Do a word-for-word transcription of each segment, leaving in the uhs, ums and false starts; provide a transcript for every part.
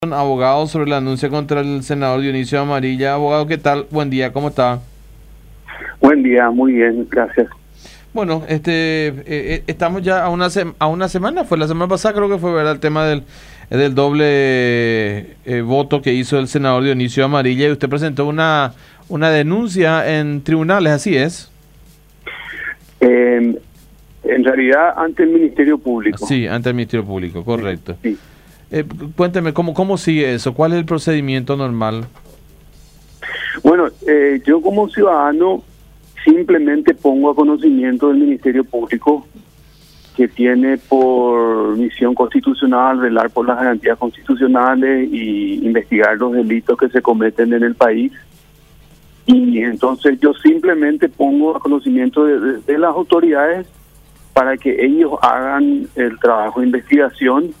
Abogado, sobre la denuncia contra el senador Dionisio Amarilla. Abogado, ¿qué tal? Buen día, ¿cómo está? Buen día, muy bien, gracias. Bueno, este, eh, eh, estamos ya a una sem- a una semana, fue la semana pasada creo que fue, ¿verdad? El tema del, del doble eh, voto que hizo el senador Dionisio Amarilla, y usted presentó una, una denuncia en tribunales, ¿así es? Eh, en realidad, ante el Ministerio Público. Sí, ante el Ministerio Público, correcto. Sí. Eh, cuénteme, ¿cómo, ¿cómo sigue eso? ¿Cuál es el procedimiento normal? Bueno, eh, yo como ciudadano simplemente pongo a conocimiento del Ministerio Público, que tiene por misión constitucional velar por las garantías constitucionales y investigar los delitos que se cometen en el país. Y entonces yo simplemente pongo a conocimiento de, de, de las autoridades para que ellos hagan el trabajo de investigación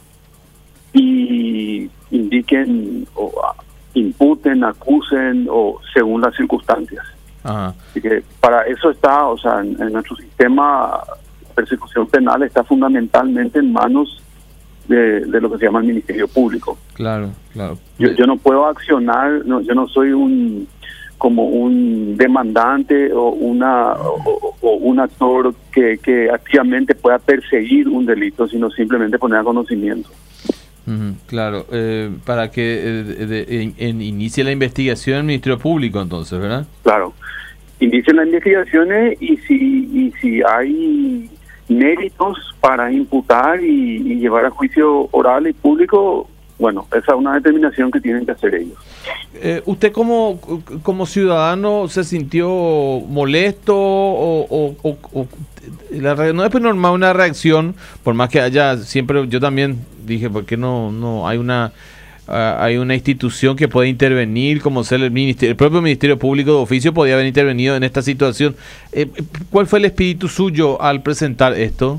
y indiquen o imputen, acusen o según las circunstancias. Ajá. Así que para eso está, o sea, en, en nuestro sistema de persecución penal está fundamentalmente en manos de, de lo que se llama el Ministerio Público. Claro, claro. Yo, yo no puedo accionar, no, yo no soy un como un demandante o una o, o un actor que, que activamente pueda perseguir un delito, sino simplemente poner a conocimiento. Uh-huh, claro, eh, para que eh, de, de, en, en, inicie la investigación el Ministerio Público, entonces, ¿verdad? Claro, inicien las investigaciones y si y si hay méritos para imputar y, y llevar a juicio oral y público, bueno, esa es una determinación que tienen que hacer ellos. Eh, ¿Usted como, como ciudadano se sintió molesto o, o, o, o la, no es normal una reacción, por más que haya siempre, yo también dije, ¿por qué no, no hay una uh, hay una institución que puede intervenir, como ser el ministerio, el propio Ministerio Público de oficio podía haber intervenido en esta situación? Eh, ¿Cuál fue el espíritu suyo al presentar esto?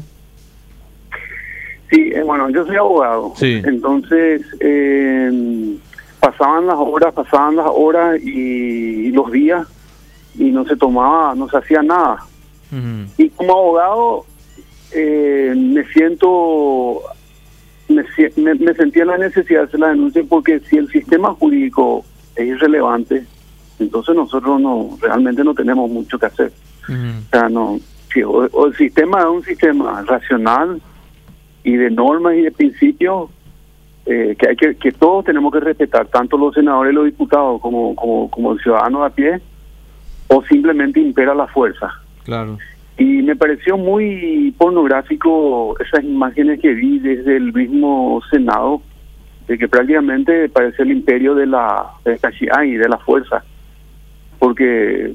Sí, eh, bueno, yo soy abogado, sí. Entonces eh, pasaban las horas, pasaban las horas y, y los días y no se tomaba, no se hacía nada. Uh-huh. Y como abogado eh, me siento, me, me, me sentía la necesidad de hacer la denuncia porque si el sistema jurídico es irrelevante, entonces nosotros no realmente no tenemos mucho que hacer. Uh-huh. O sea, no, si, o, o el sistema es un sistema racional y de normas y de principios eh, que hay que que todos tenemos que respetar, tanto los senadores y los diputados como como como el ciudadano a pie, o simplemente impera la fuerza. Claro. Y me pareció muy pornográfico esas imágenes que vi desde el mismo Senado, de que prácticamente parece el imperio de la de la y de la fuerza, porque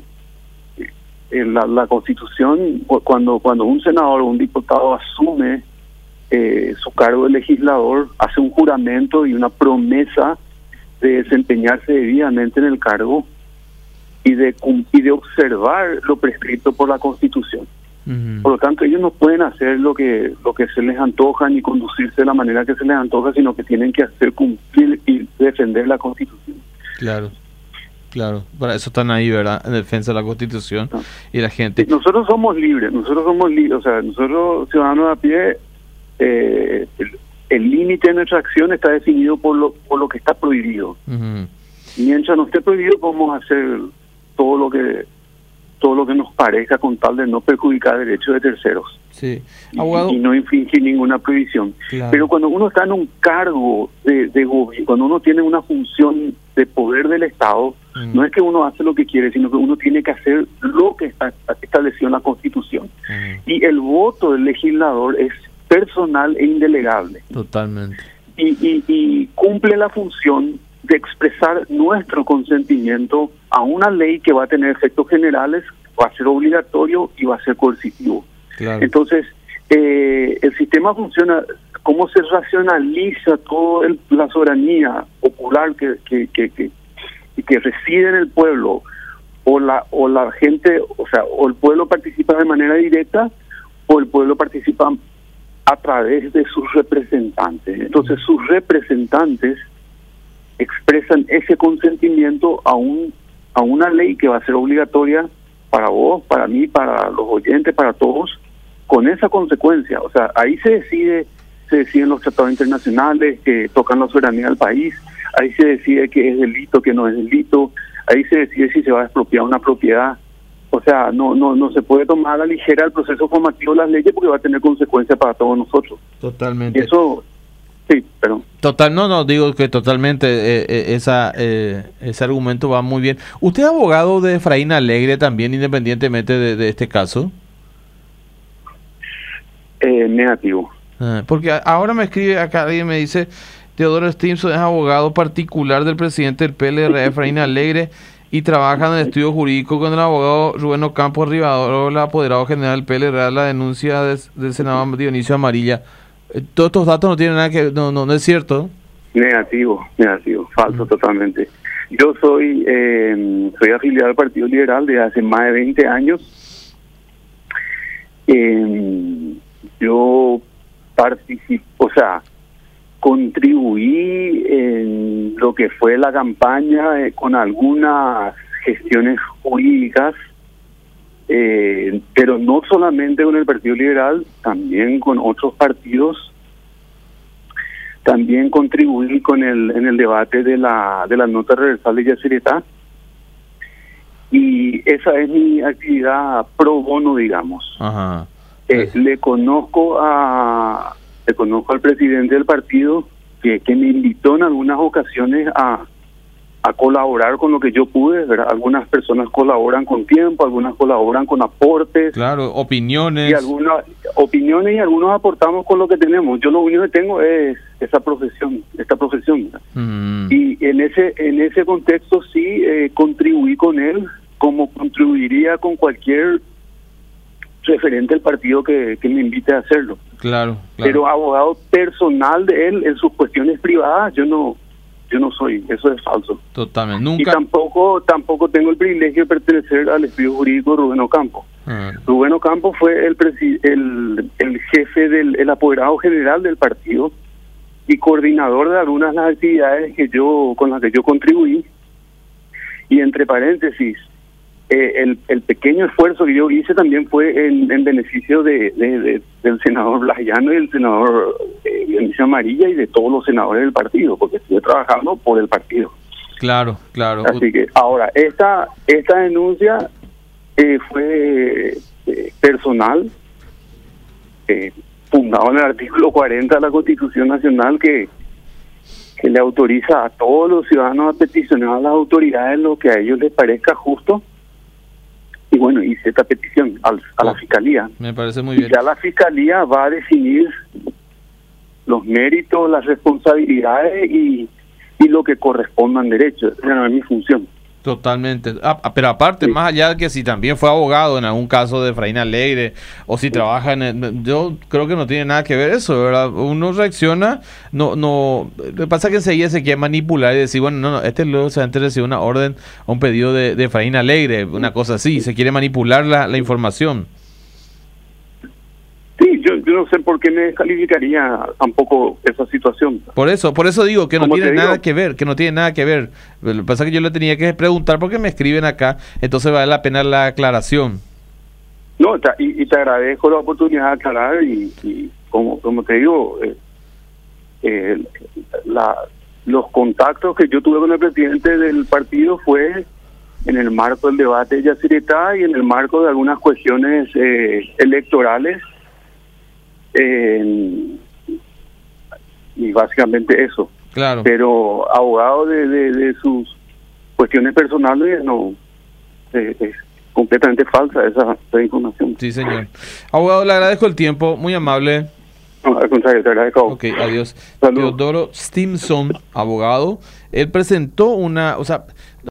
en la, la Constitución, cuando cuando un senador o un diputado asume Eh, su cargo de legislador, hace un juramento y una promesa de desempeñarse debidamente en el cargo y de y de observar lo prescrito por la Constitución. Uh-huh. Por lo tanto, ellos no pueden hacer lo que lo que se les antoja ni conducirse de la manera que se les antoja, sino que tienen que hacer cumplir y defender la Constitución. Claro. Claro, para eso están ahí, ¿verdad? En defensa de la Constitución. No. Y la gente. Nosotros somos libres, nosotros somos libres, o sea, nosotros ciudadanos a pie. Eh, el límite de nuestra acción está definido por lo por lo que está prohibido. Uh-huh. Mientras no esté prohibido, podemos hacer todo lo que todo lo que nos parezca con tal de no perjudicar derechos de terceros. Sí. Abogado. Y, y no infringir ninguna prohibición. Claro. Pero cuando uno está en un cargo de, de gobierno, cuando uno tiene una función de poder del Estado, uh-huh. no es que uno hace lo que quiere, sino que uno tiene que hacer lo que está establecido en la Constitución. Uh-huh. Y el voto del legislador es personal e indelegable. Totalmente. Y, y, y cumple la función de expresar nuestro consentimiento a una ley que va a tener efectos generales, va a ser obligatorio y va a ser coercitivo. Claro. Entonces, eh, el sistema funciona, cómo se racionaliza toda la soberanía popular que, que, que, que, que reside en el pueblo, o la, o la gente, o sea, o el pueblo participa de manera directa, o el pueblo participa a través de sus representantes. Entonces sus representantes expresan ese consentimiento a un a una ley que va a ser obligatoria para vos, para mí, para los oyentes, para todos, con esa consecuencia. O sea, ahí se decide se deciden los tratados internacionales que tocan la soberanía del país, ahí se decide que es delito, que no es delito, ahí se decide si se va a expropiar una propiedad. O sea, no no no se puede tomar a la ligera el proceso formativo de las leyes porque va a tener consecuencias para todos nosotros. Totalmente. Y eso, sí, perdón. Total, no, no, digo que totalmente eh, eh, esa eh, ese argumento va muy bien. ¿Usted es abogado de Efraín Alegre también, independientemente de, de este caso? Eh, negativo. Ah, porque ahora me escribe acá, alguien me dice, Teodoro Stimson es abogado particular del presidente del P L R, Efraín Alegre, y trabaja en el estudio jurídico con el abogado Rubén Ocampo Rivarola, apoderado general del P L R, la denuncia de, del senador Dionisio Amarilla. Eh, todos estos datos no tienen nada que no no, no es cierto. Negativo, negativo, falso mm. totalmente. Yo soy eh, soy afiliado al Partido Liberal desde hace más de veinte años. Eh, yo participo, o sea, contribuí en lo que fue la campaña eh, con algunas gestiones jurídicas, eh, pero no solamente con el Partido Liberal, también con otros partidos. También contribuí con el en el debate de la de la nota reversal de Yacyretá, y esa es mi actividad pro bono, digamos. Ajá. Eh, le conozco a le conozco al presidente del partido que, que me invitó en algunas ocasiones a, a colaborar con lo que yo pude, ¿verdad? Algunas personas colaboran con tiempo, algunas colaboran con aportes. Claro, opiniones. Y algunas opiniones y algunos aportamos con lo que tenemos. Yo lo único que tengo es esa profesión, esta profesión. Mm. Y en ese en ese contexto sí eh, contribuí con él como contribuiría con cualquier referente del partido que, que me invite a hacerlo. Claro, claro. Pero abogado personal de él en sus cuestiones privadas, yo no yo no soy, eso es falso. Totalmente, nunca. Y tampoco tampoco tengo el privilegio de pertenecer al estudio jurídico de Rubén Ocampo. Ah. Rubén Ocampo fue el, presi el el jefe del el apoderado general del partido y coordinador de algunas de las actividades que yo con las que yo contribuí. Y entre paréntesis, Eh, el, el pequeño esfuerzo que yo hice también fue en, en beneficio de, de, de del senador Blas Llano y del senador eh, Dionisio Amarilla y de todos los senadores del partido, porque estuve trabajando por el partido. Claro, claro. Así que ahora, esta esta denuncia eh, fue eh, personal, eh, fundado en el artículo cuarenta de la Constitución Nacional, que que le autoriza a todos los ciudadanos a peticionar a las autoridades lo que a ellos les parezca justo. Y bueno, hice esta petición al, a la Fiscalía. Me parece muy bien. Y ya la Fiscalía va a definir los méritos, las responsabilidades y, y lo que corresponda en derecho. Esa no es mi función. Totalmente. Ah, pero aparte, sí. Más allá de que si también fue abogado en algún caso de Efraín Alegre o si sí. trabaja en el, yo creo que no tiene nada que ver eso, ¿verdad? Uno reacciona, no, no, lo que pasa es que enseguida se quiere manipular y decir, bueno, no, no, este luego se antes recibió una orden o un pedido de, de Efraín Alegre, una cosa así, se quiere manipular la, la información. Sí, yo, yo no sé por qué me descalificaría tampoco esa situación. Por eso, por eso digo que no tiene nada digo? que ver, que no tiene nada que ver. Lo que pasa es que yo le tenía que preguntar porque me escriben acá, entonces vale la pena la aclaración. No, y, y te agradezco la oportunidad de aclarar y, y como como te digo, eh, eh, la, los contactos que yo tuve con el presidente del partido fue en el marco del debate de Yacyretá y en el marco de algunas cuestiones eh, electorales. Eh, y básicamente eso. Claro. Pero abogado de, de, de sus cuestiones personales, no, eh, es completamente falsa esa, esa información. Sí, señor. Abogado, le agradezco el tiempo, muy amable. No, al contrario, te agradezco. Ok, adiós. Saludos. Teodoro Stimson, abogado, él presentó una, o sea,